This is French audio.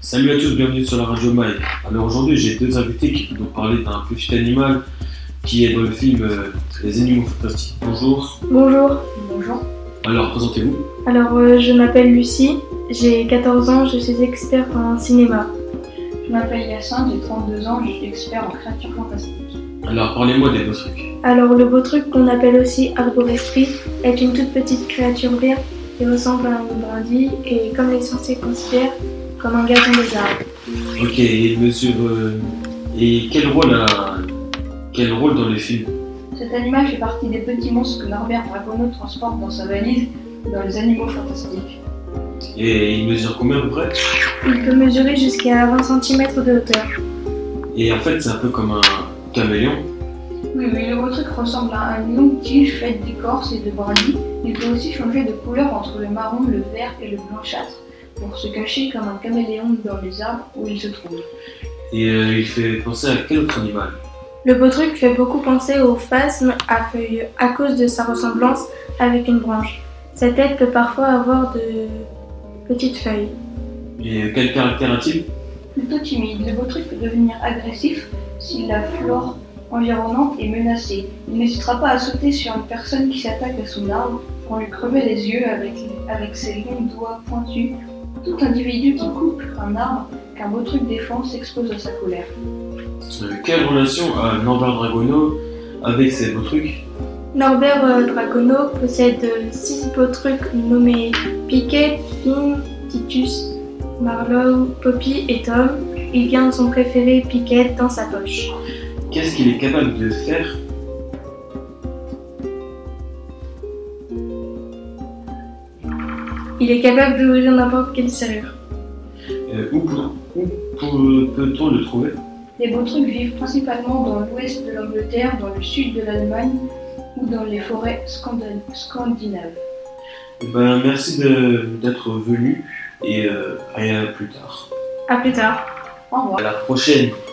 Salut à tous, bienvenue sur la radio Maï. Alors aujourd'hui, j'ai deux invités qui vont nous parler d'un petit animal qui est dans le film Les Animaux Fantastiques. Bonjour. Bonjour. Bonjour. Alors, présentez-vous. Alors, je m'appelle Lucie, j'ai 14 ans, je suis experte en cinéma. Je m'appelle Yacine, j'ai 32 ans, je suis expert en créatures fantastiques. Alors, parlez-moi des beaux trucs. Alors, le beau truc qu'on appelle aussi arboresprit est une toute petite créature verte qui ressemble à un brindille et, comme les sorciers considèrent, comme un gardien des arbres. Ok, et mesure. Et quel rôle dans le film? Cet animal fait partie des petits monstres que Norbert Dragono transporte dans sa valise dans les animaux fantastiques. Et il mesure combien à peu près? Il peut mesurer jusqu'à 20 cm de hauteur. Et en fait, c'est un peu comme un caméléon. Oui, le beau truc ressemble à une longue tige faite d'écorce et de brindilles. Il peut aussi changer de couleur entre le marron, le vert et le blanchâtre pour se cacher comme un caméléon dans les arbres où il se trouve. Et il fait penser à quel autre animal? Le beau truc fait beaucoup penser au phasme à feuilles à cause de sa ressemblance avec une branche. Sa tête peut parfois avoir de petites feuilles. Et quel caractère a-t-il? Plutôt timide, le beau truc peut devenir agressif si la flore environnante est menacée. Il n'hésitera pas à sauter sur une personne qui s'attaque à son arbre pour lui crever les yeux avec ses longs doigts pointus. Tout individu qui coupe un arbre qu'un beau truc défend s'expose à sa colère. Quelle relation a Norbert Dragono avec ces beaux trucs? Norbert Dragono possède 6 beaux trucs nommés Piquet, Finn, Titus, Marlowe, Poppy et Tom. Il garde son préféré Piquet dans sa poche. Qu'est-ce qu'il est capable de faire? Il est capable d'ouvrir n'importe quelle serrure. Où peut-on le trouver? Les beaux trucs vivent principalement dans l'ouest de l'Angleterre, dans le sud de l'Allemagne ou dans les forêts scandinaves. Merci d'être venu et à plus tard. À plus tard. Au revoir. À la prochaine.